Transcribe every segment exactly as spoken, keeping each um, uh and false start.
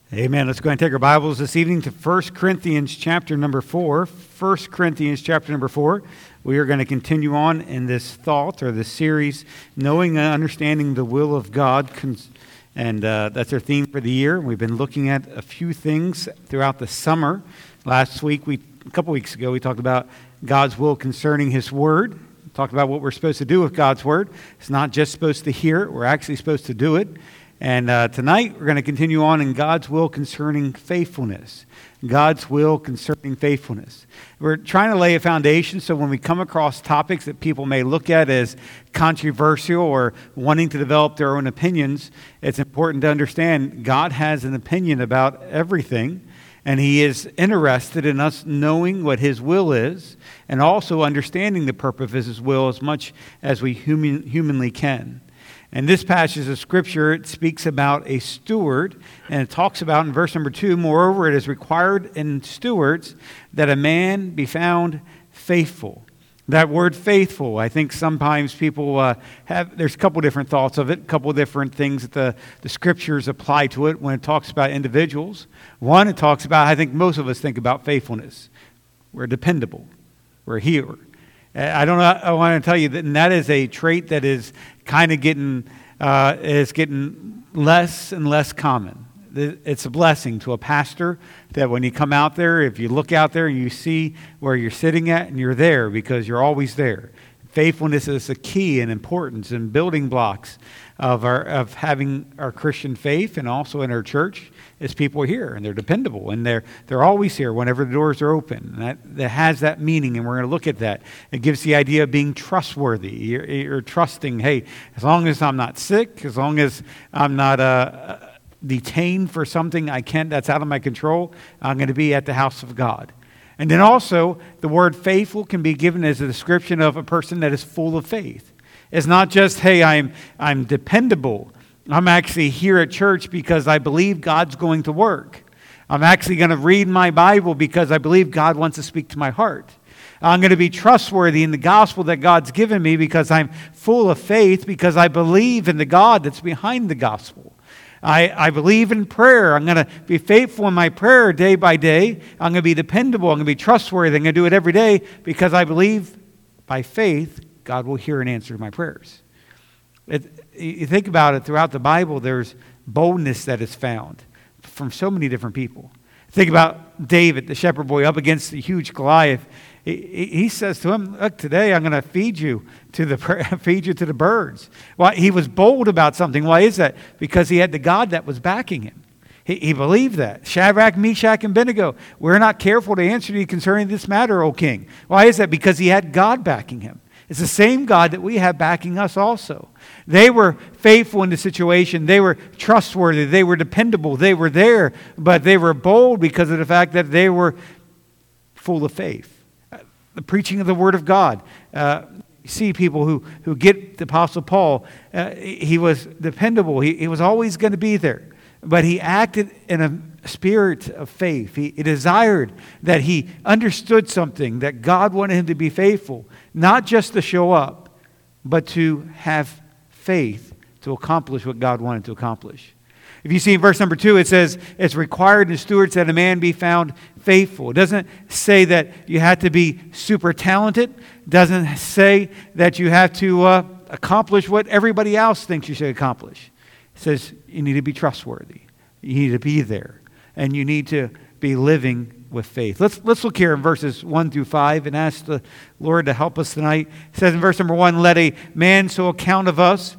Amen. Let's go ahead and take our Bibles this evening to First Corinthians chapter number four. First Corinthians chapter number four. We are going to continue on in this thought or this series, knowing and understanding the will of God. And uh, that's our theme for the year. We've been looking at a few things throughout the summer. Last week, we a couple weeks ago, we talked about God's will concerning His Word. We talked about what we're supposed to do with God's Word. It's not just supposed to hear it. We're actually supposed to do it. And uh, tonight, we're going to continue on in God's will concerning faithfulness. God's will concerning faithfulness. We're trying to lay a foundation so when we come across topics that people may look at as controversial or wanting to develop their own opinions, it's important to understand God has an opinion about everything, and He is interested in us knowing what His will is and also understanding the purpose of His will as much as we human, humanly can. And this passage of Scripture, it speaks about a steward, and it talks about in verse number two, moreover, it is required in stewards that a man be found faithful. That word faithful, I think sometimes people uh, have, there's a couple different thoughts of it, a couple different things that the, the Scriptures apply to it when it talks about individuals. One, it talks about, I think most of us think about faithfulness. We're dependable. We're a healer. I don't know, I want to tell you that and that is a trait that is kind of getting, uh, is getting less and less common. It's a blessing to a pastor that when you come out there, if you look out there and you see where you're sitting at and you're there because you're always there. Faithfulness is a key and importance and building blocks of our of having our Christian faith, and also in our church is people are here and they're dependable and they're they're always here whenever the doors are open. And that, that has that meaning, and we're going to look at that. It gives the idea of being trustworthy. You're, you're trusting, hey, as long as I'm not sick, as long as I'm not uh, detained for something I can't that's out of my control, I'm going to be at the house of God. And then also, the word faithful can be given as a description of a person that is full of faith. It's not just, hey, I'm I'm dependable. I'm actually here at church because I believe God's going to work. I'm actually going to read my Bible because I believe God wants to speak to my heart. I'm going to be trustworthy in the gospel that God's given me because I'm full of faith, because I believe in the God that's behind the gospel. I, I believe in prayer. I'm going to be faithful in my prayer day by day. I'm going to be dependable. I'm going to be trustworthy. I'm going to do it every day because I believe by faith God will hear and answer my prayers. It, you think about it, throughout the Bible, there's boldness that is found from so many different people. Think about David, the shepherd boy, up against the huge Goliath. He, he says to him, look, today I'm going to feed you to the feed you to the birds. Well, he was bold about something. Why is that? Because he had the God that was backing him. He, he believed that. Shadrach, Meshach, and Abednego, we're not careful to answer you concerning this matter, O king. Why is that? Because he had God backing him. It's the same God that we have backing us also. They were faithful in the situation. They were trustworthy. They were dependable. They were there, but they were bold because of the fact that they were full of faith. The preaching of the Word of God. Uh, you see people who, who get the Apostle Paul. Uh, he was dependable. He, he was always going to be there. But he acted in a spirit of faith. He, he desired that he understood something, that God wanted him to be faithful. Not just to show up, but to have faith to accomplish what God wanted to accomplish. If you see in verse number two, it says, it's required in stewards that a man be found faithful. It doesn't say that you have to be super talented. It doesn't say that you have to uh, accomplish what everybody else thinks you should accomplish. It says you need to be trustworthy. You need to be there. And you need to be living with faith. Let's let's look here in verses one through five and ask the Lord to help us tonight. It says in verse number one, let a man so account of us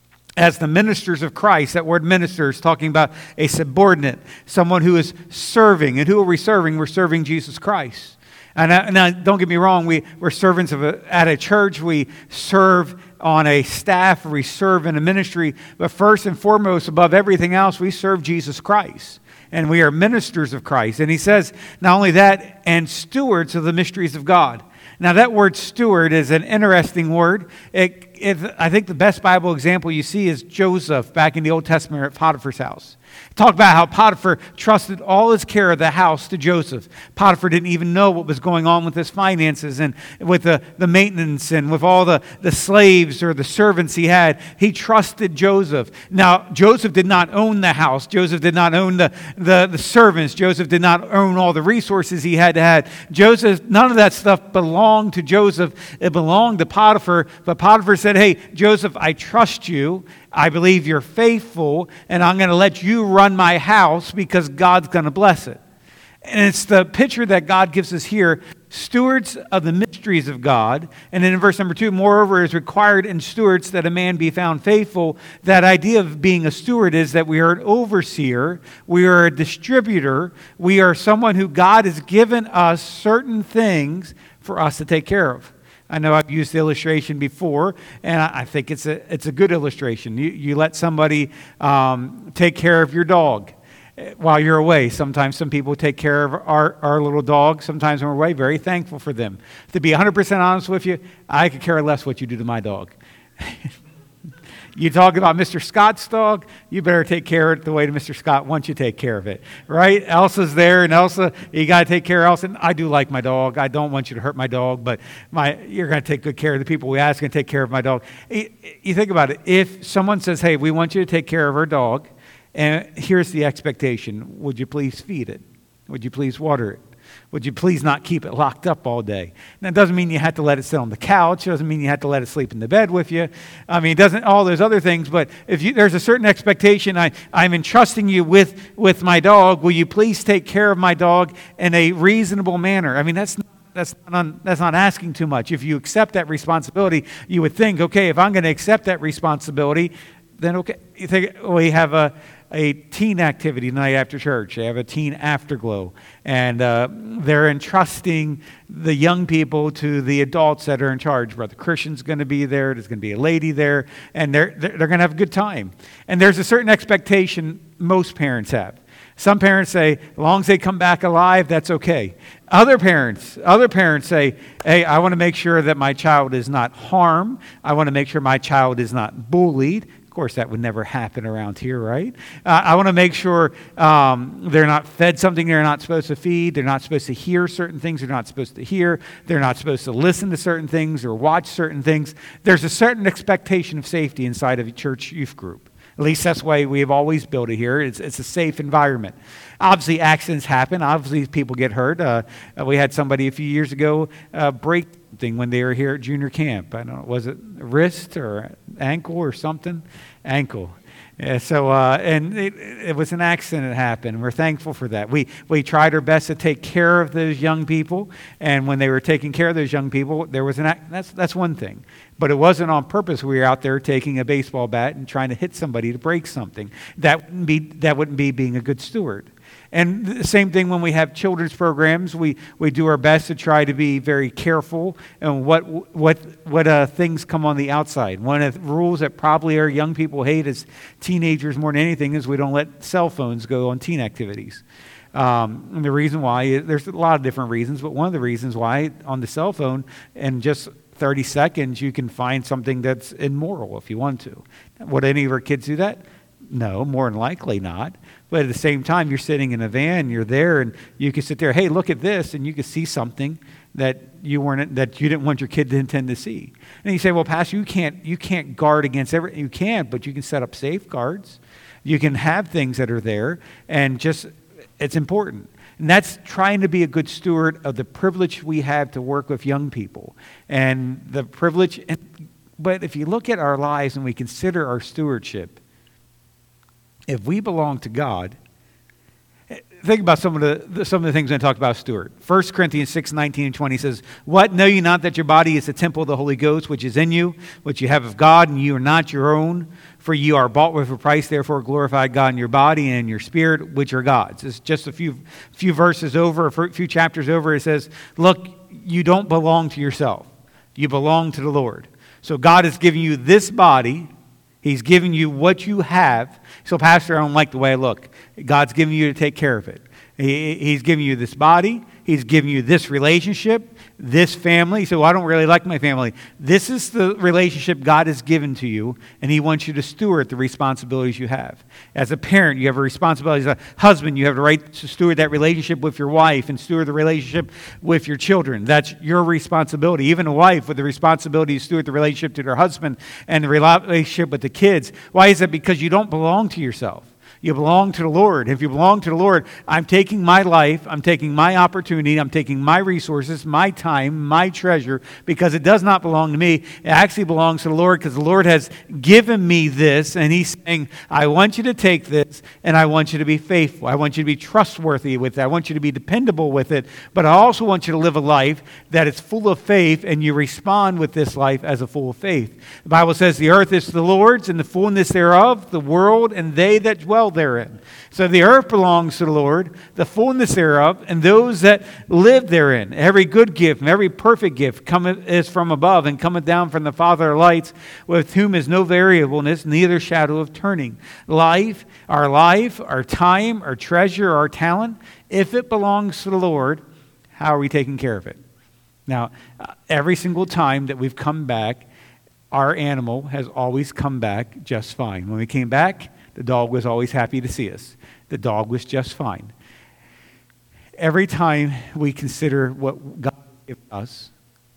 as the ministers of Christ. That word minister is talking about a subordinate, someone who is serving. And who are we serving? We're serving Jesus Christ. And now, now don't get me wrong, we, we're servants of a, at a church. We serve on a staff, or we serve in a ministry. But first and foremost, above everything else, we serve Jesus Christ. And we are ministers of Christ. And he says, not only that, and stewards of the mysteries of God. Now that word steward is an interesting word. It, if, I think the best Bible example you see is Joseph back in the Old Testament at Potiphar's house. Talk about how Potiphar trusted all his care of the house to Joseph. Potiphar didn't even know what was going on with his finances and with the, the maintenance and with all the, the slaves or the servants he had. He trusted Joseph. Now, Joseph did not own the house. Joseph did not own the, the, the servants. Joseph did not own all the resources he had to have. Joseph, none of that stuff belonged to Joseph. It belonged to Potiphar. But Potiphar said, hey, Joseph, I trust you. I believe you're faithful, and I'm going to let you run my house because God's going to bless it. And it's the picture that God gives us here, stewards of the mysteries of God. And then in verse number two, moreover, is required in stewards that a man be found faithful. That idea of being a steward is that we are an overseer, we are a distributor, we are someone who God has given us certain things for us to take care of. I know I've used the illustration before, and I think it's a it's a good illustration. You, you let somebody um, take care of your dog while you're away. Sometimes some people take care of our, our little dog. Sometimes when we're away, very thankful for them. To be one hundred percent honest with you, I could care less what you do to my dog. You talk about Mister Scott's dog, you better take care of it the way Mister Scott wants you to take care of it, right? Elsa's there, and Elsa, you got to take care of Elsa. And I do like my dog. I don't want you to hurt my dog, but my you're going to take good care of the people we ask and take care of my dog. You think about it. If someone says, hey, we want you to take care of our dog, and here's the expectation. Would you please feed it? Would you please water it? Would you please not keep it locked up all day? Now, it doesn't mean you have to let it sit on the couch. It doesn't mean you have to let it sleep in the bed with you. I mean, it doesn't all those other things. But if you, there's a certain expectation, I, I'm entrusting you with, with my dog. Will you please take care of my dog in a reasonable manner? I mean, that's not, that's not, that's not asking too much. If you accept that responsibility, you would think, okay, if I'm going to accept that responsibility, then okay. You think we have a a teen activity night after church. They have a teen afterglow. And uh, they're entrusting the young people to the adults that are in charge. Brother Christian's going to be there. There's going to be a lady there. And they're, they're, they're going to have a good time. And there's a certain expectation most parents have. Some parents say, as long as they come back alive, that's okay. Other parents, other parents say, hey, I want to make sure that my child is not harmed. I want to make sure my child is not bullied. Of course, that would never happen around here, right? Uh, I want to make sure um, they're not fed something they're not supposed to feed. They're not supposed to hear certain things they're not supposed to hear. They're not supposed to listen to certain things or watch certain things. There's a certain expectation of safety inside of a church youth group. At least that's why we've always built it here. It's, it's a safe environment. Obviously, accidents happen. Obviously, people get hurt. Uh, we had somebody a few years ago uh, break something when they were here at junior camp. I don't know, was it wrist or ankle or something? Ankle. Yeah, so, uh, and it, it was an accident that happened. We're thankful for that. We we tried our best to take care of those young people, and when they were taking care of those young people, there was an ac- that's that's one thing. But it wasn't on purpose. We were out there taking a baseball bat and trying to hit somebody to break something. That wouldn't be that wouldn't be being a good steward. And the same thing when we have children's programs, we, we do our best to try to be very careful and what what what uh, things come on the outside. One of the rules that probably our young people hate as teenagers more than anything is we don't let cell phones go on teen activities. Um, and the reason why, there's a lot of different reasons, but one of the reasons why on the cell phone in just thirty seconds you can find something that's immoral if you want to. Would any of our kids do that? No, more than likely not. But at the same time, you're sitting in a van, you're there, and you can sit there, hey, look at this, and you can see something that you weren't that you didn't want your kid to intend to see. And you say, well, Pastor, you can't you can't guard against everything. You can't, but you can set up safeguards. You can have things that are there, and just it's important. And that's trying to be a good steward of the privilege we have to work with young people. And the privilege, and, but if you look at our lives and we consider our stewardship, if we belong to God, think about some of the some of the things I talked about steward. First Corinthians six, nineteen and twenty says, what, know you not that your body is the temple of the Holy Ghost, which is in you, which you have of God, and you are not your own? For you are bought with a price, therefore glorify God in your body and in your spirit, which are God's. It's just a few few verses over, a few chapters over, it says, look, you don't belong to yourself. You belong to the Lord. So God has given you this body. He's giving you what you have. So, Pastor, I don't like the way I look. God's giving you to take care of it. He, he's giving you this body. He's given you this relationship, this family. So I don't really like my family. This is the relationship God has given to you, and He wants you to steward the responsibilities you have. As a parent, you have a responsibility. As a husband, you have the right to steward that relationship with your wife and steward the relationship with your children. That's your responsibility. Even a wife with the responsibility to steward the relationship to their husband and the relationship with the kids. Why is that? Because you don't belong to yourself. You belong to the Lord. If you belong to the Lord, I'm taking my life, I'm taking my opportunity, I'm taking my resources, my time, my treasure, because it does not belong to me. It actually belongs to the Lord, because the Lord has given me this, and He's saying, I want you to take this, and I want you to be faithful. I want you to be trustworthy with it. I want you to be dependable with it, but I also want you to live a life that is full of faith, and you respond with this life as a full of faith. The Bible says the earth is the Lord's, and the fullness thereof, the world, and they that dwell therein. So the earth belongs to the Lord, the fullness thereof, and those that live therein. Every good gift and every perfect gift cometh is from above, and cometh down from the Father of lights, with whom is no variableness, neither shadow of turning. Life, our life, our time, our treasure, our talent, if it belongs to the Lord, how are we taking care of it? Now, every single time that we've come back, our animal has always come back just fine. When we came back, the dog was always happy to see us. The dog was just fine. Every time we consider what God gives us,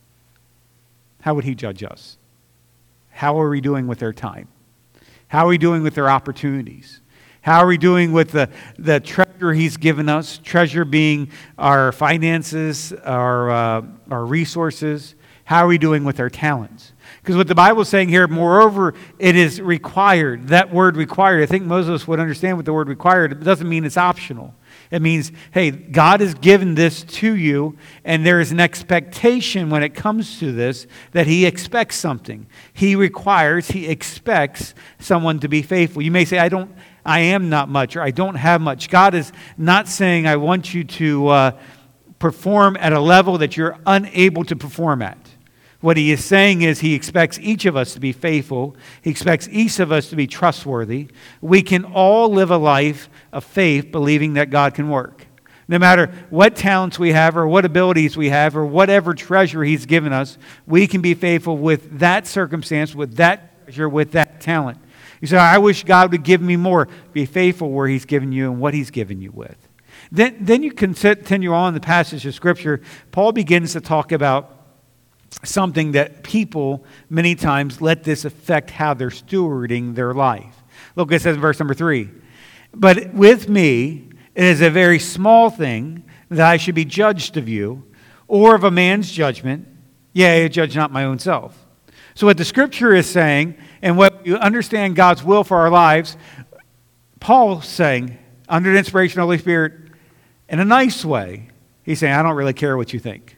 how would He judge us? How are we doing with our time? How are we doing with our opportunities? How are we doing with the, the treasure He's given us? Treasure being our finances, our, uh, our resources. How are we doing with our talents? Because what the Bible is saying here, moreover, it is required. That word required, I think Moses would understand what the word required. It doesn't mean it's optional. It means, hey, God has given this to you, and there is an expectation when it comes to this that He expects something. He requires, He expects someone to be faithful. You may say, I don't, I am not much, or I don't have much. God is not saying, I want you to uh, perform at a level that you're unable to perform at. What He is saying is He expects each of us to be faithful. He expects each of us to be trustworthy. We can all live a life of faith, believing that God can work. No matter what talents we have or what abilities we have or whatever treasure He's given us, we can be faithful with that circumstance, with that treasure, with that talent. You say, I wish God would give me more. Be faithful where He's given you and what He's given you with. Then, then you continue on the passage of Scripture. Paul begins to talk about something that people many times let this affect how they're stewarding their life. Look, it says in verse number three, but with me it is a very small thing that I should be judged of you, or of a man's judgment. Yea, I judge not my own self. So what the Scripture is saying, and what you understand God's will for our lives, Paul's saying, under the inspiration of the Holy Spirit, in a nice way, he's saying, I don't really care what you think.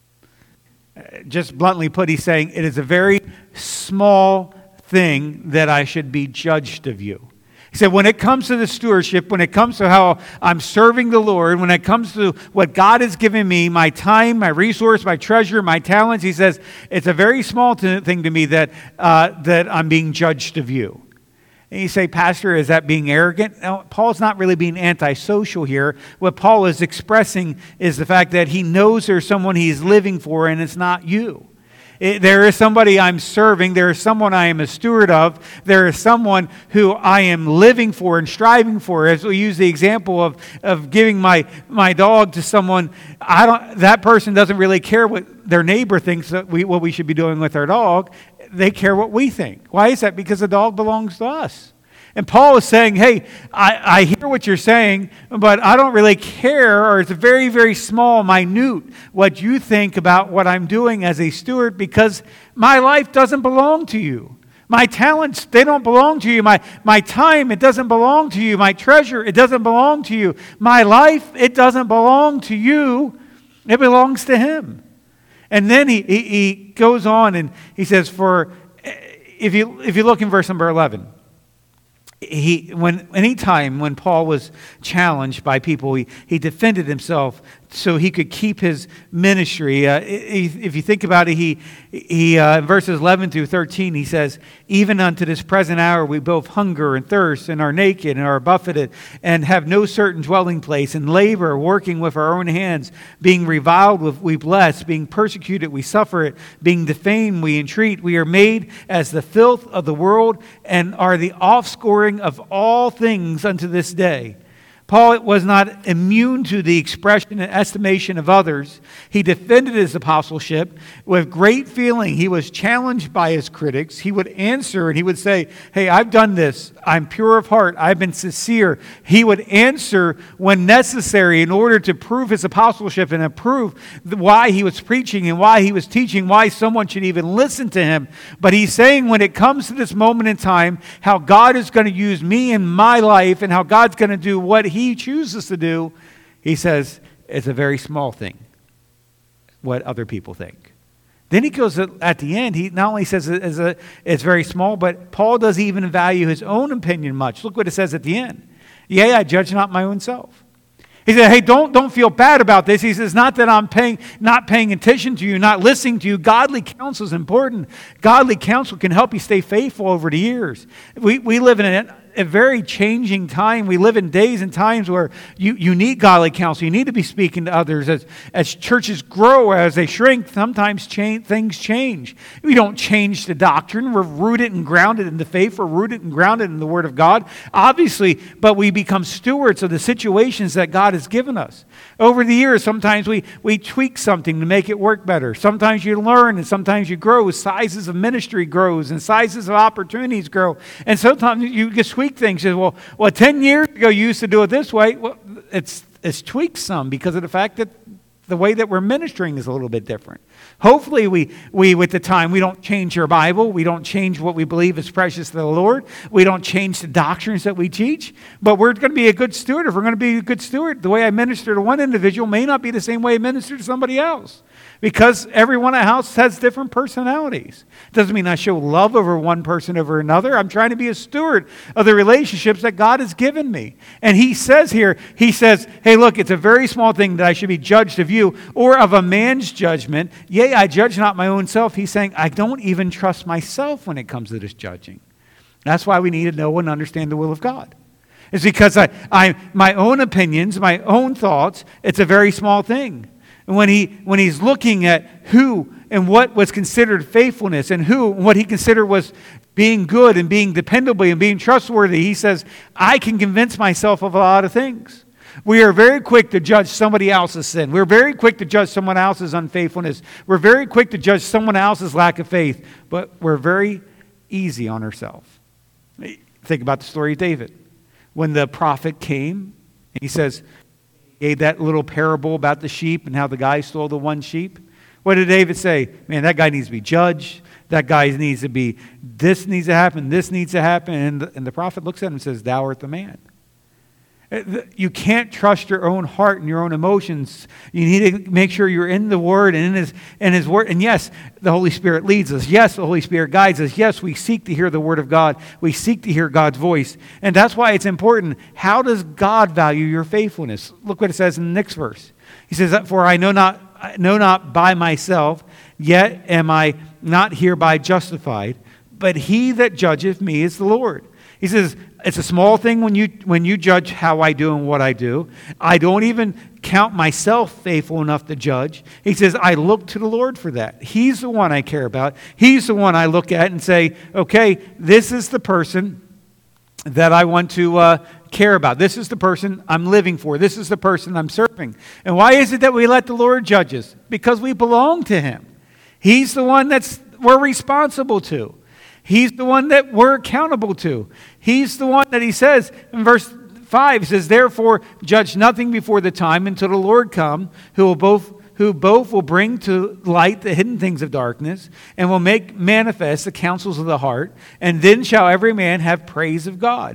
Just bluntly put, he's saying, it is a very small thing that I should be judged of you. He said, when it comes to the stewardship, when it comes to how I'm serving the Lord, when it comes to what God has given me, my time, my resource, my treasure, my talents, he says, it's a very small t- thing to me that, uh, that I'm being judged of you. And you say, Pastor, is that being arrogant? No, Paul's not really being antisocial here. What Paul is expressing is the fact that he knows there's someone he's living for, and it's not you. It, there is somebody I'm serving. There is someone I am a steward of. There is someone who I am living for and striving for. As we use the example of, of giving my, my dog to someone, I don't. That person doesn't really care what their neighbor thinks that we, what we should be doing with our dog. They care what we think. Why is that? Because the dog belongs to us. And Paul is saying, hey, I, I hear what you're saying, but I don't really care, or it's very, very small, minute, what you think about what I'm doing as a steward, because my life doesn't belong to you. My talents, they don't belong to you. My, my time, it doesn't belong to you. My treasure, it doesn't belong to you. My life, it doesn't belong to you. It belongs to Him. And then he, he, he goes on and he says, for if you if you look in verse number eleven, he, when any time when Paul was challenged by people, he, he defended himself so he could keep his ministry. Uh, if you think about it, he, he uh, in verses eleven through thirteen, he says, even unto this present hour we both hunger and thirst and are naked and are buffeted and have no certain dwelling place and labor, working with our own hands, being reviled we bless, being persecuted we suffer it, being defamed we entreat. We are made as the filth of the world and are the offscouring of all things unto this day. Paul was not immune to the expression and estimation of others. He defended his apostleship with great feeling. He was challenged by his critics. He would answer and he would say, hey, I've done this. I'm pure of heart. I've been sincere. He would answer when necessary in order to prove his apostleship and to prove why he was preaching and why he was teaching, why someone should even listen to him. But he's saying when it comes to this moment in time, how God is going to use me in my life and how God's going to do what he He chooses to do, he says, it's a very small thing, what other people think. Then he goes at the end, he not only says it's, a, it's very small, but Paul doesn't even value his own opinion much. Look what it says at the end. Yea, I judge not my own self. He said, hey, don't, don't feel bad about this. He says, not that I'm paying, not paying attention to you, not listening to you. Godly counsel is important. Godly counsel can help you stay faithful over the years. We, we live in an a very changing time. We live in days and times where you, you need godly counsel. You need to be speaking to others. As, as churches grow, as they shrink, sometimes change, things change. We don't change the doctrine. We're rooted and grounded in the faith. We're rooted and grounded in the Word of God, obviously, but we become stewards of the situations that God has given us. Over the years, sometimes we, we tweak something to make it work better. Sometimes you learn and sometimes you grow. Sizes of ministry grows and sizes of opportunities grow. And sometimes you just tweak things. Well, well, ten years ago you used to do it this way. Well, it's it's tweaked some because of the fact that the way that we're ministering is a little bit different. Hopefully we, we with the time, we don't change our Bible. We don't change what we believe is precious to the Lord. We don't change the doctrines that we teach. But we're going to be a good steward. If we're going to be a good steward, the way I minister to one individual may not be the same way I minister to somebody else. Because everyone in a house has different personalities. Doesn't mean I show love over one person over another. I'm trying to be a steward of the relationships that God has given me. And he says here, he says, hey, look, it's a very small thing that I should be judged of you or of a man's judgment. Yea, I judge not my own self. He's saying, I don't even trust myself when it comes to this judging. That's why we need to know and understand the will of God. It's because I, I my own opinions, my own thoughts, it's a very small thing. And when he when he's looking at who and what was considered faithfulness and who and what he considered was being good and being dependable and being trustworthy, he says, I can convince myself of a lot of things. We are very quick to judge somebody else's sin. We're very quick to judge someone else's unfaithfulness. We're very quick to judge someone else's lack of faith. But we're very easy on ourselves. Think about the story of David. When the prophet came, and he says, gave that little parable about the sheep and how the guy stole the one sheep. What did David say? Man, that guy needs to be judged. That guy needs to be, this needs to happen, this needs to happen. And the, and the prophet looks at him and says, thou art the man. You can't trust your own heart and your own emotions. You need to make sure you're in the Word and in His, in His Word. And yes, the Holy Spirit leads us. Yes, the Holy Spirit guides us. Yes, we seek to hear the Word of God. We seek to hear God's voice. And that's why it's important. How does God value your faithfulness? Look what it says in the next verse. He says, for I know not, I know not by myself, yet am I not hereby justified, but He that judgeth me is the Lord. He says, it's a small thing when you when you judge how I do and what I do. I don't even count myself faithful enough to judge. He says, I look to the Lord for that. He's the one I care about. He's the one I look at and say, okay, this is the person that I want to uh, care about. This is the person I'm living for. This is the person I'm serving. And why is it that we let the Lord judge us? Because we belong to Him. He's the one that's we're responsible to. He's the one that we're accountable to. He's the one that He says in verse five, He says, therefore judge nothing before the time until the Lord come, who will both who both will bring to light the hidden things of darkness and will make manifest the counsels of the heart, and then shall every man have praise of God.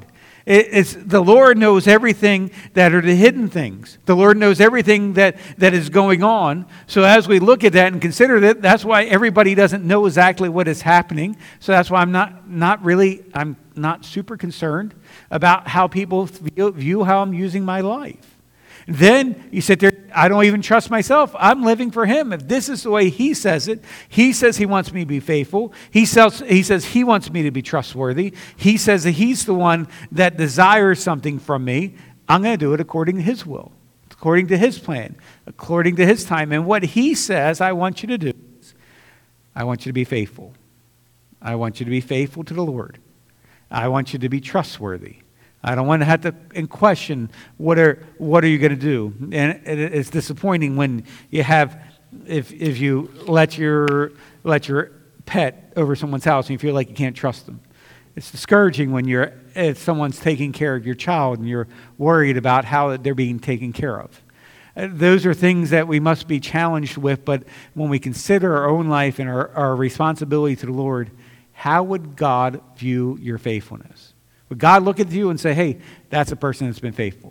It, it's the Lord knows everything that are the hidden things. The Lord knows everything that, that is going on. So as we look at that and consider that, that's why everybody doesn't know exactly what is happening. So that's why I'm not, not really, I'm not super concerned about how people view, view how I'm using my life. Then you sit there, I don't even trust myself. I'm living for Him. If this is the way He says it, He says He wants me to be faithful. He says He, says he wants me to be trustworthy. He says that He's the one that desires something from me. I'm going to do it according to His will, according to His plan, according to His time. And what He says I want you to do is, I want you to be faithful. I want you to be faithful to the Lord. I want you to be trustworthy. I don't want to have to in question what are what are you going to do, and it's disappointing when you have if if you let your let your pet over someone's house and you feel like you can't trust them. It's discouraging when you're if someone's taking care of your child and you're worried about how they're being taken care of. Those are things that we must be challenged with. But when we consider our own life and our, our responsibility to the Lord, how would God view your faithfulness? Would God look at you and say, hey, that's a person that's been faithful?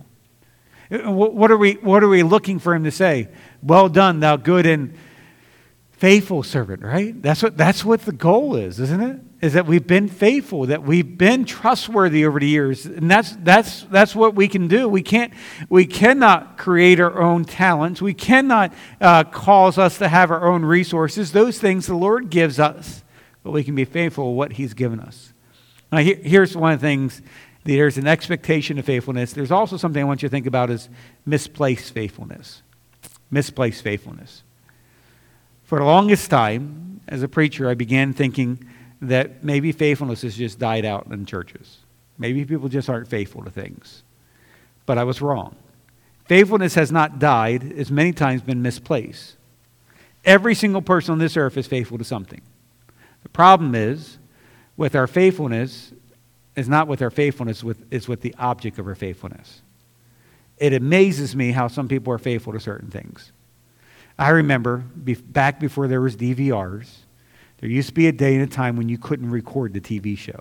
What are we, what are we looking for Him to say? Well done, thou good and faithful servant, right? That's what, that's what the goal is, isn't it? Is that we've been faithful, that we've been trustworthy over the years. And that's, that's, that's what we can do. We can't, we cannot create our own talents. We cannot uh, cause us to have our own resources. Those things the Lord gives us, but we can be faithful to what He's given us. Now, here's one of the things. There's an expectation of faithfulness. There's also something I want you to think about is misplaced faithfulness. Misplaced faithfulness. For the longest time, as a preacher, I began thinking that maybe faithfulness has just died out in churches. Maybe people just aren't faithful to things. But I was wrong. Faithfulness has not died. It's many times been misplaced. Every single person on this earth is faithful to something. The problem is, with our faithfulness, is not with our faithfulness, with, it's with the object of our faithfulness. It amazes me how some people are faithful to certain things. I remember be, back before there was D V Rs, there used to be a day and a time when you couldn't record the T V show.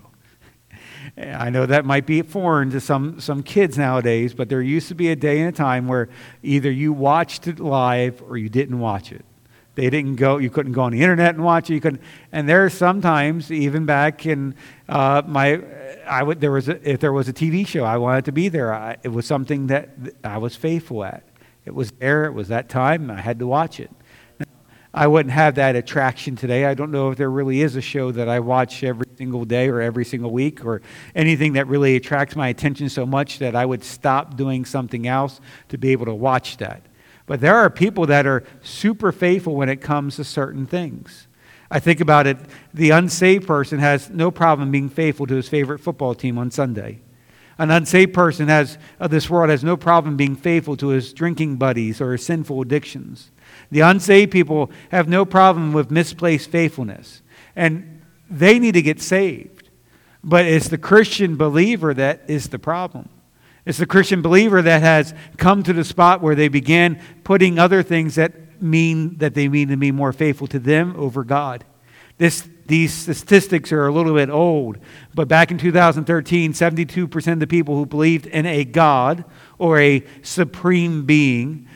I know that might be foreign to some, some kids nowadays, but there used to be a day and a time where either you watched it live or you didn't watch it. They didn't go. You couldn't go on the internet and watch it. You couldn't. And there are sometimes, even back in uh, my, I would there was a, if there was a T V show, I wanted to be there. I, it was something that I was faithful at. It was there. It was that time. I had to watch it. I wouldn't have that attraction today. I don't know if there really is a show that I watch every single day or every single week or anything that really attracts my attention so much that I would stop doing something else to be able to watch that. But there are people that are super faithful when it comes to certain things. I think about it, the unsaved person has no problem being faithful to his favorite football team on Sunday. An unsaved person has, of this world has no problem being faithful to his drinking buddies or his sinful addictions. The unsaved people have no problem with misplaced faithfulness. And they need to get saved. But it's the Christian believer that is the problem. It's the Christian believer that has come to the spot where they began putting other things that mean that they mean to be more faithful to them over God. This, these statistics are a little bit old, but back in two thousand thirteen, seventy-two percent of the people who believed in a God or a supreme being,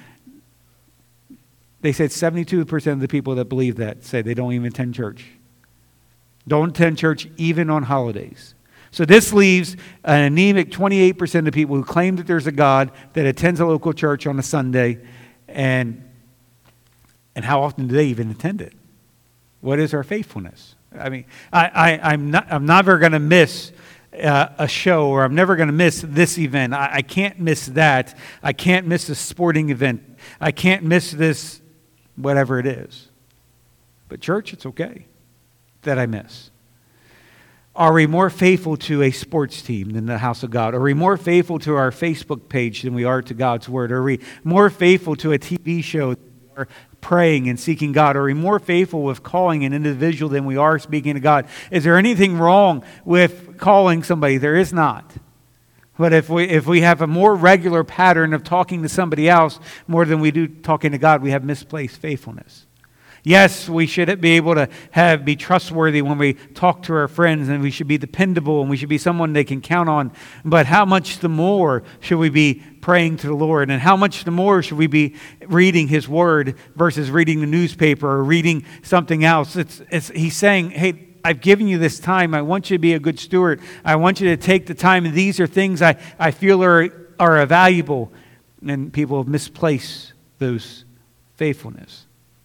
they said seventy-two percent of the people that believe that say they don't even attend church. Don't attend church even on holidays. So this leaves an anemic twenty-eight percent of people who claim that there's a God that attends a local church on a Sunday. And, and how often do they even attend it? What is our faithfulness? I mean, I, I, I'm not, I'm never going to miss uh, a show, or I'm never going to miss this event. I, I can't miss that. I can't miss a sporting event. I can't miss this, whatever it is. But church, it's okay that I miss. Are we more faithful to a sports team than the house of God? Are we more faithful to our Facebook page than we are to God's Word? Are we more faithful to a T V show than we are praying and seeking God? Are we more faithful with calling an individual than we are speaking to God? Is there anything wrong with calling somebody? There is not. But if we if we have a more regular pattern of talking to somebody else more than we do talking to God, we have misplaced faithfulness. Yes, we should be able to have be trustworthy when we talk to our friends, and we should be dependable, and we should be someone they can count on. But how much the more should we be praying to the Lord? And how much the more should we be reading His Word versus reading the newspaper or reading something else? It's, it's, he's saying, hey, I've given you this time. I want you to be a good steward. I want you to take the time, and these are things I, I feel are, are valuable. And people have misplaced those faithfulness.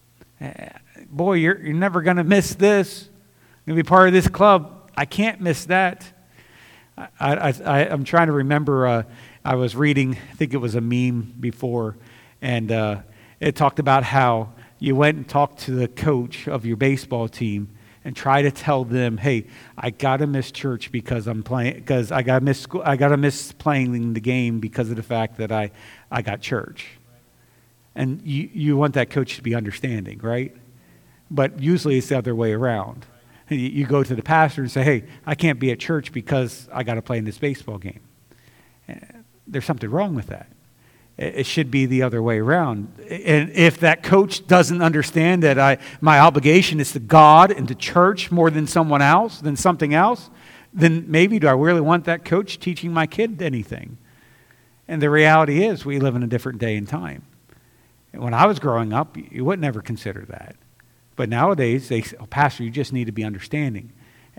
Boy, you're, you're never going to miss this. You're going to be part of this club. I can't miss that. I, I, I, I'm trying to remember, uh, I was reading, I think it was a meme before, and uh, it talked about how you went and talked to the coach of your baseball team and try to tell them, hey, I got to miss church because I'm playing, because I got to miss school, I got to miss playing the game because of the fact that I, I got church. And you, you want that coach to be understanding, right? But usually it's the other way around. You, you go to the pastor and say, hey, I can't be at church because I got to play in this baseball game. There's something wrong with that. It should be the other way around. And if that coach doesn't understand that I my obligation is to God and to church more than someone else, than something else, then maybe do I really want that coach teaching my kid anything? And the reality is we live in a different day and time. When I was growing up, you would never consider that. But nowadays, they say, oh, Pastor, you just need to be understanding.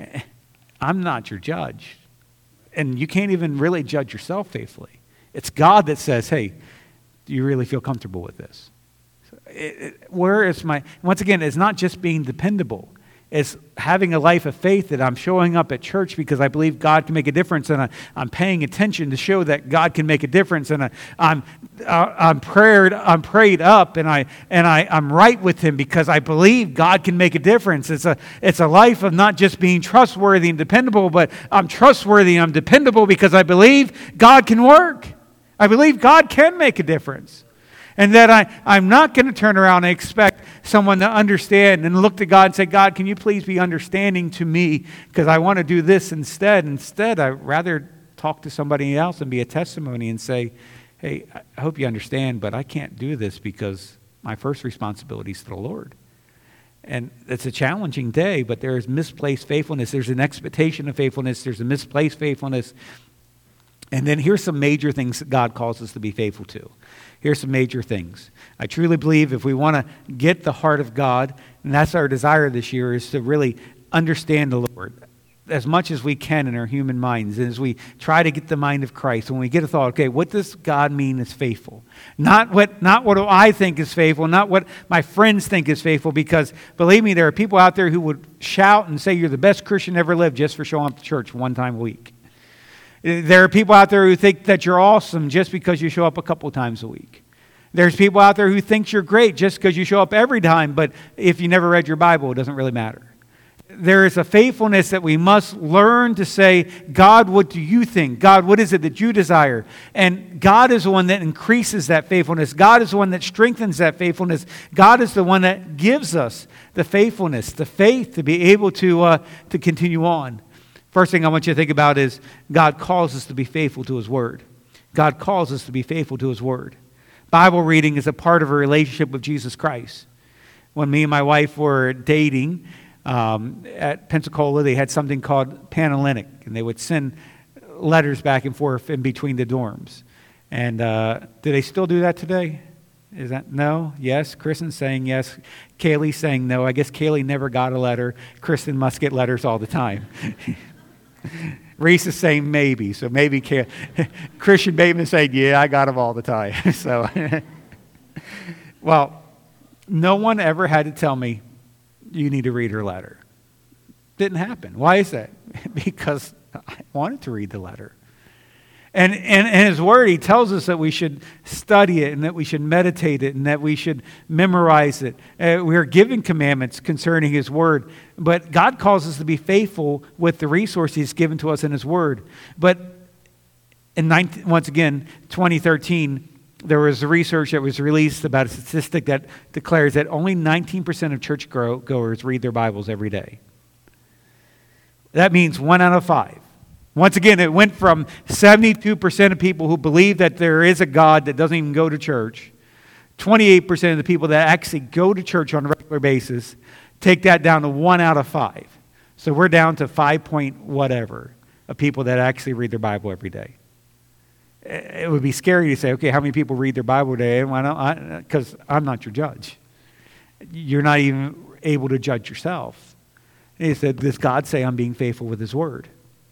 I'm not your judge. And you can't even really judge yourself faithfully. It's God that says, hey, do you really feel comfortable with this? It, it, where is my, once again, it's not just being dependable. It's having a life of faith that I'm showing up at church because I believe God can make a difference, and I, I'm paying attention to show that God can make a difference, and I, I'm uh, I'm prayed I'm prayed up, and I and I I'm right with Him because I believe God can make a difference. It's a it's a life of not just being trustworthy and dependable, but I'm trustworthy and I'm dependable because I believe God can work. I believe God can make a difference. And that I, I'm not going to turn around and expect someone to understand and look to God and say, God, can you please be understanding to me because I want to do this instead. Instead, I'd rather talk to somebody else and be a testimony and say, hey, I hope you understand, but I can't do this because my first responsibility is to the Lord. And it's a challenging day, but there is misplaced faithfulness. There's an expectation of faithfulness. There's a misplaced faithfulness. And then here's some major things that God calls us to be faithful to. Here's some major things. I truly believe if we want to get the heart of God, and that's our desire this year, is to really understand the Lord as much as we can in our human minds. And as we try to get the mind of Christ, when we get a thought, okay, what does God mean is faithful? Not what, not what I think is faithful, not what my friends think is faithful, because believe me, there are people out there who would shout and say you're the best Christian ever lived just for showing up to church one time a week. There are people out there who think that you're awesome just because you show up a couple times a week. There's people out there who think you're great just because you show up every time, but if you never read your Bible, it doesn't really matter. There is a faithfulness that we must learn to say, God, what do you think? God, what is it that you desire? And God is the one that increases that faithfulness. God is the one that strengthens that faithfulness. God is the one that gives us the faithfulness, the faith to be able to, uh, to continue on. First thing I want you to think about is God calls us to be faithful to His Word. God calls us to be faithful to His Word. Bible reading is a part of a relationship with Jesus Christ. When me and my wife were dating um, at Pensacola, they had something called Panhellenic, and they would send letters back and forth in between the dorms. And uh, do they still do that today? Is that no? Yes? Kristen's saying yes. Kaylee's saying no. I guess Kaylee never got a letter. Kristen must get letters all the time. Reese is saying maybe, so maybe can. Christian Bateman is saying, yeah, I got them all the time. So, well, no one ever had to tell me, you need to read her letter. Didn't happen. Why is that? Because I wanted to read the letter. And in His Word, He tells us that we should study it and that we should meditate it and that we should memorize it. Uh, we are given commandments concerning His Word. But God calls us to be faithful with the resources He's given to us in His Word. But in nineteen, once again, twenty thirteen, there was a research that was released about a statistic that declares that only nineteen percent of church goers read their Bibles every day. That means one out of five. Once again, it went from seventy-two percent of people who believe that there is a God that doesn't even go to church twenty-eight percent of the people that actually go to church on a regular basis, take that down to one out of five. So we're down to five point whatever of people that actually read their Bible every day. It would be scary to say, okay, how many people read their Bible today? Why don't? Because I'm not your judge. You're not even able to judge yourself. And he said, does God say I'm being faithful with his word?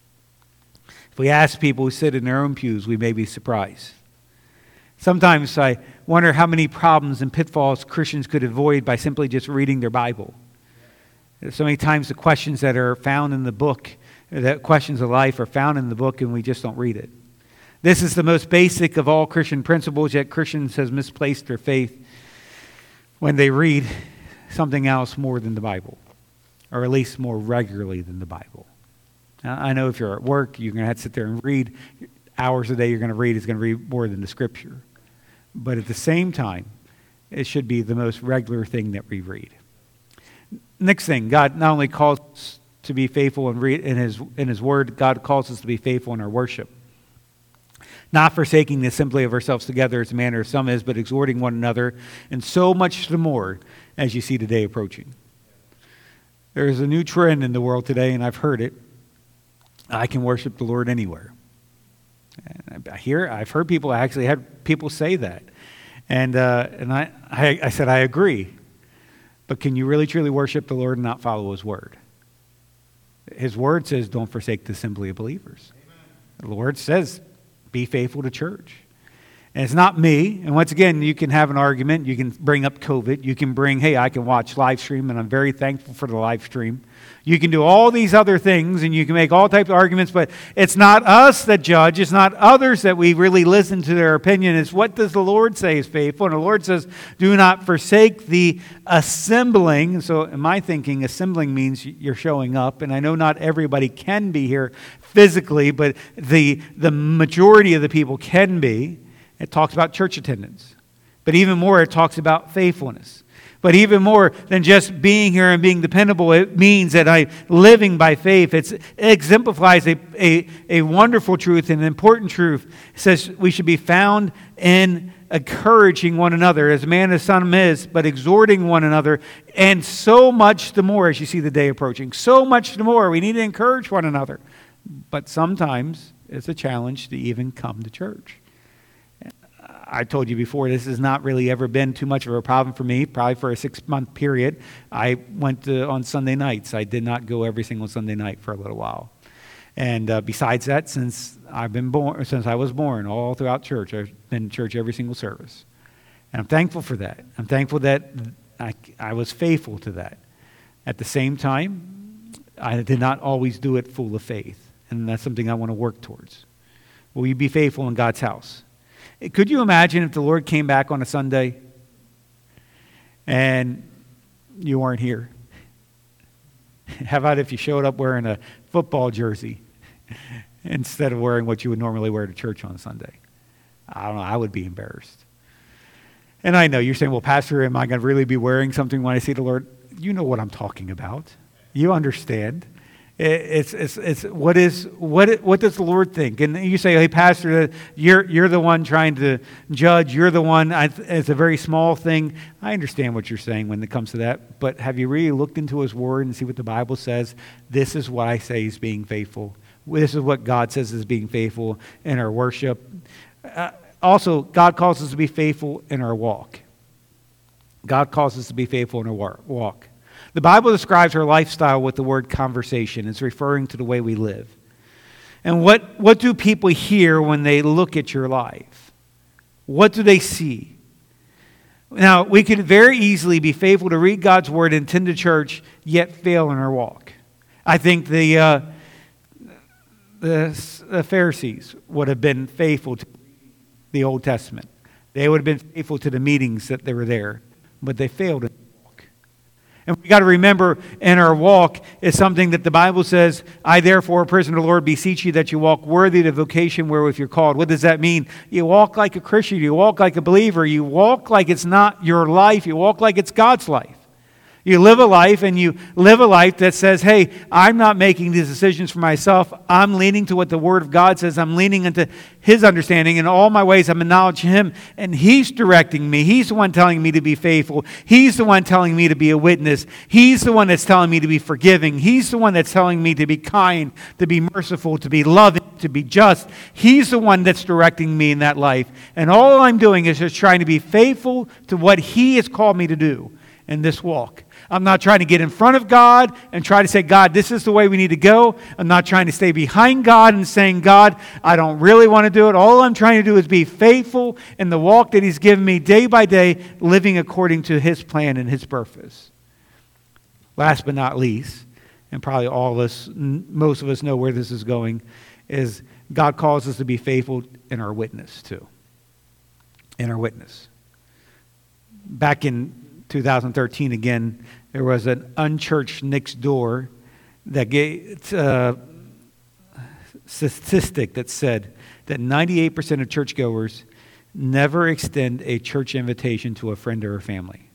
If we ask people who sit in their own pews, we may be surprised. Sometimes I wonder how many problems and pitfalls Christians could avoid by simply just reading their Bible. So many times the questions that are found in the book, the questions of life are found in the book and we just don't read it. This is the most basic of all Christian principles, yet Christians have misplaced their faith when they read something else more than the Bible, or at least more regularly than the Bible. Now, I know if you're at work, you're going to have to sit there and read. Hours a day you're going to read is going to read more than the Scripture. But at the same time, it should be the most regular thing that we read. Next thing, God not only calls us to be faithful in, read, in, his, in His Word, God calls us to be faithful in our worship. Not forsaking the assembly of ourselves together as the manner of some is, but exhorting one another, and so much the more as you see the day approaching. There is a new trend in the world today, and I've heard it. I can worship the Lord anywhere. And I hear, I've heard people, I actually had people say that. And uh, and I, I, I said, I agree. But can you really truly worship the Lord and not follow His Word? His Word says, don't forsake the assembly of believers. Amen. The Lord says, be faithful to church. And it's not me. And once again, you can have an argument. You can bring up COVID. You can bring, hey, I can watch live stream, and I'm very thankful for the live stream. You can do all these other things, and you can make all types of arguments, but it's not us that judge. It's not others that we really listen to their opinion. It's what does the Lord say is faithful. And the Lord says, do not forsake the assembling. So in my thinking, assembling means you're showing up. And I know not everybody can be here physically, but the, the majority of the people can be. It talks about church attendance. But even more, it talks about faithfulness. But even more than just being here and being dependable, it means that I'm living by faith. It's, it exemplifies a, a, a wonderful truth, an important truth. It says we should be found in encouraging one another, as a man and son is, but exhorting one another, and so much the more as you see the day approaching. So much the more. We need to encourage one another. But sometimes it's a challenge to even come to church. I told you before, this has not really ever been too much of a problem for me. Probably for a six-month period, I went to, on Sunday nights. I did not go every single Sunday night for a little while. And uh, besides that, since I've been born, since I was born, all throughout church, I've been in church every single service. And I'm thankful for that. I'm thankful that I, I was faithful to that. At the same time, I did not always do it full of faith. And that's something I want to work towards. Will you be faithful in God's house? Could you imagine if the Lord came back on a Sunday and you weren't here? How about if you showed up wearing a football jersey instead of wearing what you would normally wear to church on a Sunday? I don't know. I would be embarrassed. And I know you're saying, well, Pastor, am I going to really be wearing something when I see the Lord? You know what I'm talking about. You understand. It's, it's, it's, what is, what, what does the Lord think? And you say, hey, Pastor, you're, you're the one trying to judge. You're the one, it's a very small thing. I understand what you're saying when it comes to that. But have you really looked into His Word and see what the Bible says? This is what I say is being faithful. This is what God says is being faithful in our worship. Uh, also, God calls us to be faithful in our walk. God calls us to be faithful in our walk. The Bible describes our lifestyle with the word conversation. It's referring to the way we live. And what, what do people hear when they look at your life? What do they see? Now, we could very easily be faithful to read God's Word and attend the church, yet fail in our walk. I think the, uh, the, the Pharisees would have been faithful to the Old Testament. They would have been faithful to the meetings that they were there, but they failed in And we got to remember in our walk is something that the Bible says, I therefore, a prisoner of the Lord, beseech you that you walk worthy of the vocation wherewith you're called. What does that mean? You walk like a Christian. You walk like a believer. You walk like it's not your life. You walk like it's God's life. You live a life and you live a life that says, hey, I'm not making these decisions for myself. I'm leaning to what the Word of God says. I'm leaning into His understanding. In all my ways, I'm acknowledging Him. And He's directing me. He's the one telling me to be faithful. He's the one telling me to be a witness. He's the one that's telling me to be forgiving. He's the one that's telling me to be kind, to be merciful, to be loving, to be just. He's the one that's directing me in that life. And all I'm doing is just trying to be faithful to what He has called me to do in this walk. I'm not trying to get in front of God and try to say, God, this is the way we need to go. I'm not trying to stay behind God and saying, God, I don't really want to do it. All I'm trying to do is be faithful in the walk that He's given me day by day, living according to His plan and His purpose. Last but not least, and probably all of us, most of us know where this is going, is God calls us to be faithful in our witness too. In our witness. Back in two thousand thirteen, again, there was an unchurched next door that gave a statistic that said that ninety-eight percent of churchgoers never extend a church invitation to a friend or a family.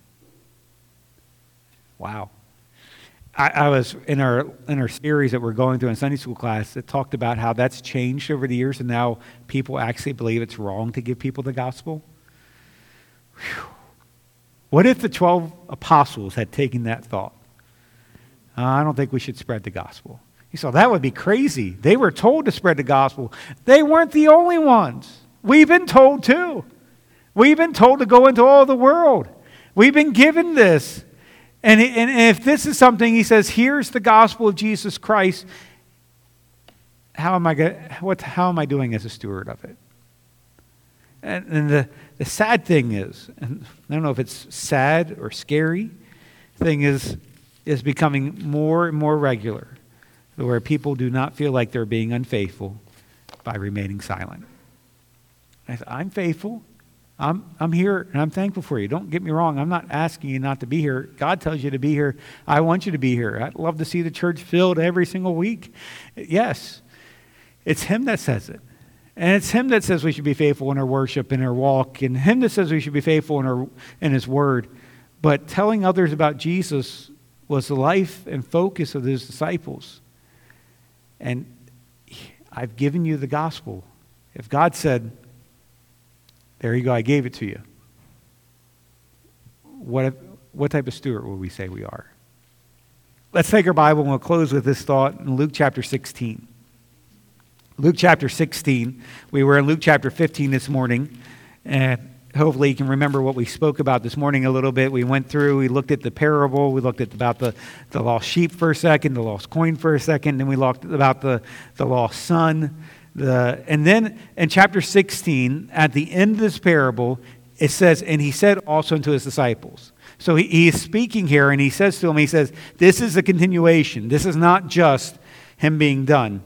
Wow. I, I was in our in our series that we're going through in Sunday school class, it talked about how that's changed over the years, and now people actually believe it's wrong to give people the gospel. Whew. What if the twelve apostles had taken that thought? Uh, I don't think we should spread the gospel. You saw that would be crazy. They were told to spread the gospel. They weren't the only ones. We've been told too. We've been told to go into all the world. We've been given this. And, and if this is something, he says, here's the gospel of Jesus Christ. How am I going? What? How am I doing as a steward of it? And, and the, the sad thing is, and I don't know if it's sad or scary, thing is, is becoming more and more regular, where people do not feel like they're being unfaithful by remaining silent. I said, I'm faithful. I'm, I'm here, and I'm thankful for you. Don't get me wrong. I'm not asking you not to be here. God tells you to be here. I want you to be here. I'd love to see the church filled every single week. Yes, it's Him that says it. And it's Him that says we should be faithful in our worship, in our walk, and Him that says we should be faithful in, our, in His Word. But telling others about Jesus was the life and focus of His disciples. And I've given you the gospel. If God said, there you go, I gave it to you, what, if, what type of steward will we say we are? Let's take our Bible and we'll close with this thought in Luke chapter sixteen. Luke chapter sixteen. We were in Luke chapter fifteen this morning, and hopefully you can remember what we spoke about this morning a little bit. We went through, we looked at the parable, we looked at about the, the lost sheep for a second, the lost coin for a second, then we looked about the, the lost son. The, and then in chapter sixteen, at the end of this parable, it says, and He said also unto His disciples. So he, he is speaking here, and He says to them, He says, this is a continuation. This is not just Him being done.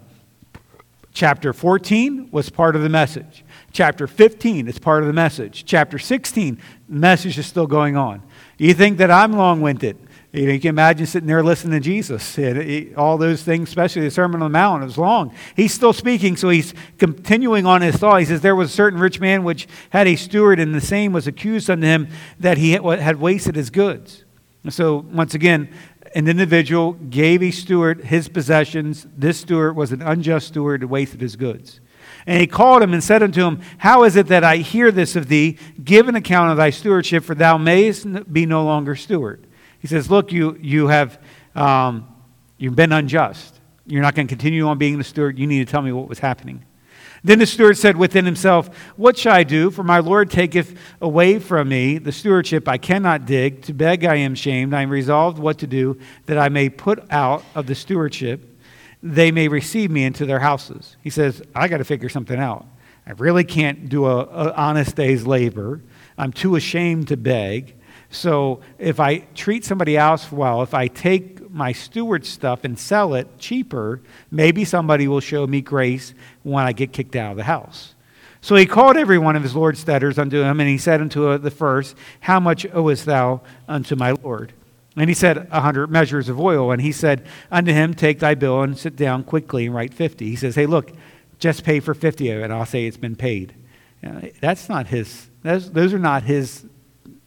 Chapter fourteen was part of the message. Chapter fifteen is part of the message. Chapter sixteen, the message is still going on. You think that I'm long-winded. You know, you can imagine sitting there listening to Jesus. All those things, especially the Sermon on the Mount, it was long. He's still speaking, so he's continuing on his thought. He says, there was a certain rich man which had a steward, and the same was accused unto him that he had wasted his goods. And so, once again, an individual gave a steward his possessions. This steward was an unjust steward who wasted his goods. And he called him and said unto him, how is it that I hear this of thee? Give an account of thy stewardship, for thou mayest be no longer steward. He says, look, you you have um, you've been unjust. You're not going to continue on being the steward. You need to tell me what was happening. Then the steward said within himself, what shall I do? For my Lord taketh away from me the stewardship. I cannot dig. To beg I am shamed. I am resolved what to do, that I may put out of the stewardship. They may receive me into their houses. He says, I got to figure something out. I really can't do a, a honest day's labor. I'm too ashamed to beg. So if I treat somebody else well, if I take my steward stuff and sell it cheaper, maybe somebody will show me grace when I get kicked out of the house. So he called every one of his Lord's debtors unto him, and he said unto the first, how much owest thou unto my Lord? And he said, a hundred measures of oil. And he said unto him, take thy bill and sit down quickly and write fifty. He says, hey, look, just pay for fifty of it, and I'll say it's been paid. You know, that's not his, those, those are not his.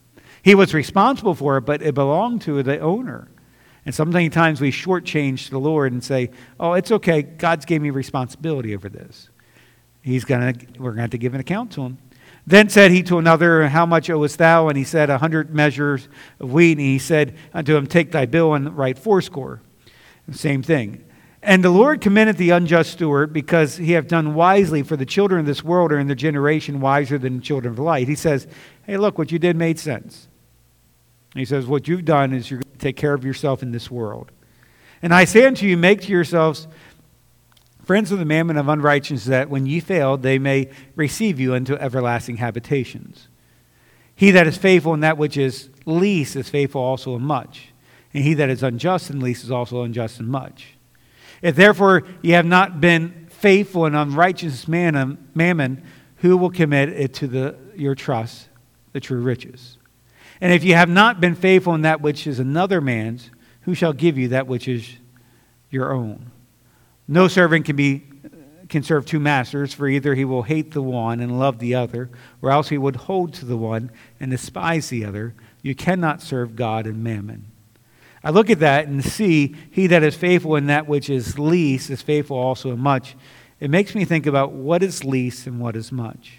He was responsible for it, but it belonged to the owner. And sometimes we shortchange the Lord and say, oh, it's okay. God's gave me responsibility over this. He's gonna, we're going to have to give an account to him. Then said he to another, how much owest thou? And he said, a hundred measures of wheat. And he said unto him, take thy bill and write fourscore. Same thing. And the Lord commended the unjust steward, because he hath done wisely, for the children of this world are in their generation wiser than the children of light. He says, hey, look, what you did made sense. And he says, what you've done is you're going to take care of yourself in this world. And I say unto you, make to yourselves friends of the mammon of unrighteousness, that when ye fail, they may receive you into everlasting habitations. He that is faithful in that which is least is faithful also in much. And he that is unjust in least is also unjust in much. If therefore ye have not been faithful in unrighteous mammon, who will commit it to the, your trust, the true riches? And if ye have not been faithful in that which is another man's, who shall give you that which is your own? No servant can be can serve two masters, for either he will hate the one and love the other, or else he would hold to the one and despise the other. You cannot serve God and mammon. I look at that and see, he that is faithful in that which is least is faithful also in much. It makes me think about what is least and what is much.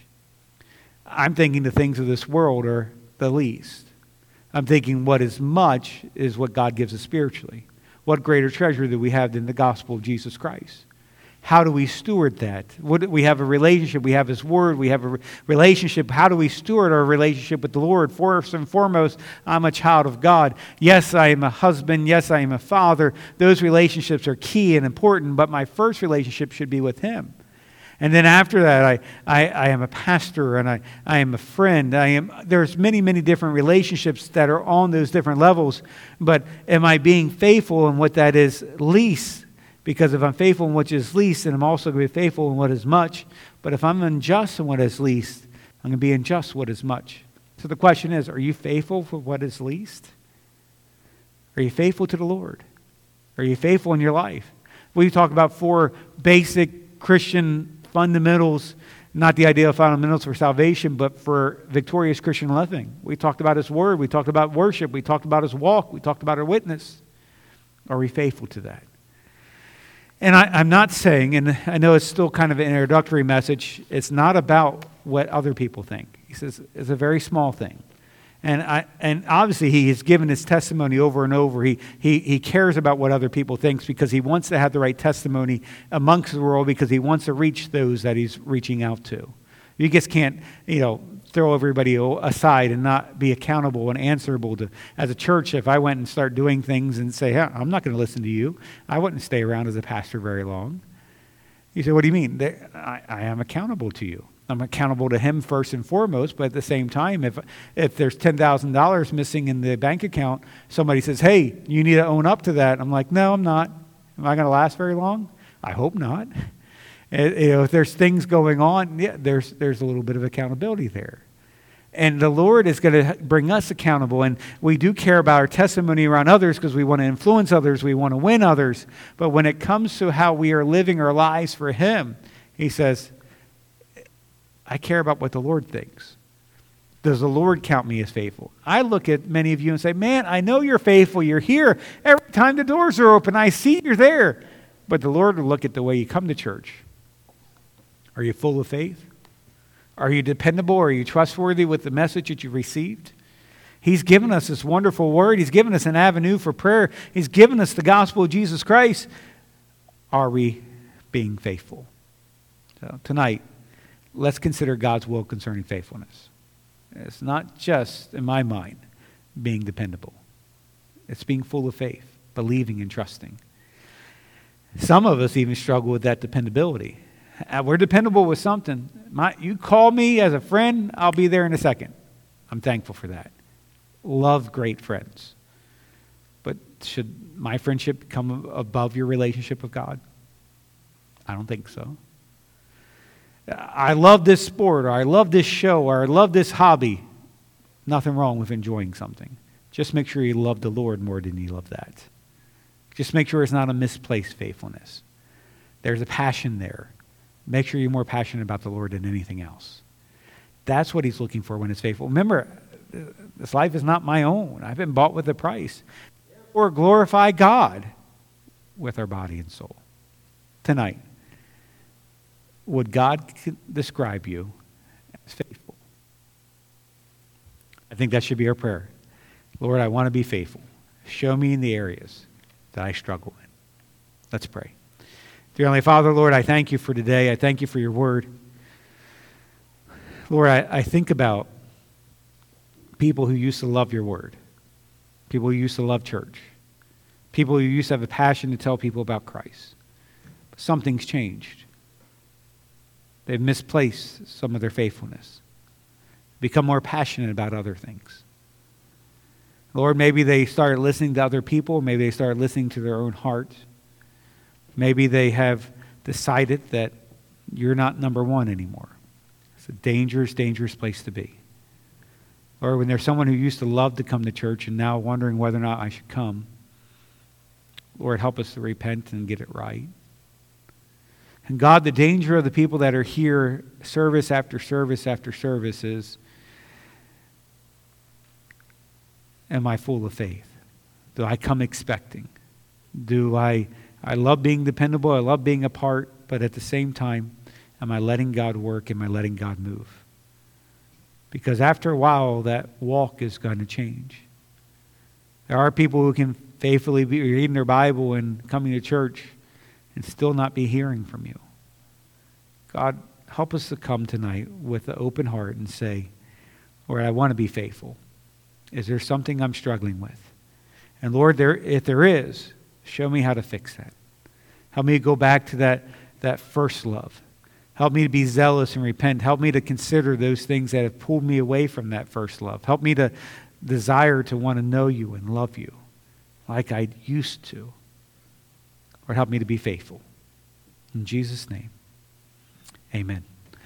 I'm thinking the things of this world are the least. I'm thinking what is much is what God gives us spiritually. What greater treasure do we have than the gospel of Jesus Christ? How do we steward that? What, we have a relationship. We have His Word. We have a re- relationship. How do we steward our relationship with the Lord? First and foremost, I'm a child of God. Yes, I am a husband. Yes, I am a father. Those relationships are key and important, but my first relationship should be with Him. And then after that, I, I, I am a pastor, and I, I am a friend. I am. There's many, many different relationships that are on those different levels. But am I being faithful in what that is least? Because if I'm faithful in what is least, then I'm also going to be faithful in what is much. But if I'm unjust in what is least, I'm going to be unjust in what is much. So the question is, are you faithful for what is least? Are you faithful to the Lord? Are you faithful in your life? We talk about four basic Christian fundamentals, not the idea of fundamentals for salvation, but for victorious Christian living. We talked about His Word. We talked about worship. We talked about His walk. We talked about our witness. Are we faithful to that? And I, I'm not saying, and I know it's still kind of an introductory message, it's not about what other people think. He says it's a very small thing. And I, and obviously he has given his testimony over and over. He, he, he cares about what other people think because he wants to have the right testimony amongst the world, because he wants to reach those that he's reaching out to. You just can't, you know, throw everybody aside and not be accountable and answerable to. As a church, if I went and start doing things and say, hey, I'm not going to listen to you, I wouldn't stay around as a pastor very long. You say, what do you mean? I, I am accountable to you. I'm accountable to him first and foremost, but at the same time, if if there's ten thousand dollars missing in the bank account, somebody says, hey, you need to own up to that. I'm like, no, I'm not. Am I going to last very long? I hope not. And, you know, if there's things going on, yeah, there's there's a little bit of accountability there. And the Lord is going to bring us accountable. And we do care about our testimony around others because we want to influence others. We want to win others. But when it comes to how we are living our lives for Him, He says, I care about what the Lord thinks. Does the Lord count me as faithful? I look at many of you and say, man, I know you're faithful. You're here. Every time the doors are open, I see you're there. But the Lord will look at the way you come to church. Are you full of faith? Are you dependable? Are you trustworthy with the message that you received? He's given us this wonderful word. He's given us an avenue for prayer. He's given us the gospel of Jesus Christ. Are we being faithful? So tonight, let's consider God's will concerning faithfulness. It's not just, in my mind, being dependable. It's being full of faith, believing and trusting. Some of us even struggle with that dependability. We're dependable with something. My, you call me as a friend, I'll be there in a second. I'm thankful for that. Love great friends. But should my friendship come above your relationship with God? I don't think so. I love this sport, or I love this show, or I love this hobby. Nothing wrong with enjoying something. Just make sure you love the Lord more than you love that. Just make sure it's not a misplaced faithfulness. There's a passion there. Make sure you're more passionate about the Lord than anything else. That's what He's looking for when it's faithful. Remember, This life is not my own. I've been bought with a price. Therefore, glorify God with our body and soul. Tonight, would God describe you as faithful? I think that should be our prayer. Lord, I want to be faithful. Show me in the areas that I struggle in. Let's pray. Dear Heavenly Father, Lord, I thank you for today. I thank you for your word. Lord, I, I think about people who used to love your word, people who used to love church, people who used to have a passion to tell people about Christ. But something's changed. They've misplaced some of their faithfulness, become more passionate about other things. Lord, maybe they started listening to other people. Maybe they started listening to their own heart. Maybe they have decided that you're not number one anymore. It's a dangerous, dangerous place to be. Or when there's someone who used to love to come to church and now wondering whether or not I should come, Lord, help us to repent and get it right. And God, the danger of the people that are here service after service after service is, am I full of faith? Do I come expecting? Do I, I love being dependable, I love being a part, but at the same time, am I letting God work? Am I letting God move? Because after a while, that walk is going to change. There are people who can faithfully be reading their Bible and coming to church and still not be hearing from you. God, help us to come tonight with an open heart and say, Lord, I want to be faithful. Is there something I'm struggling with? And Lord, there, if there is, show me how to fix that. Help me to go back to that, that first love. Help me to be zealous and repent. Help me to consider those things that have pulled me away from that first love. Help me to desire to want to know you and love you like I used to. Or help me to be faithful. In Jesus' name, amen.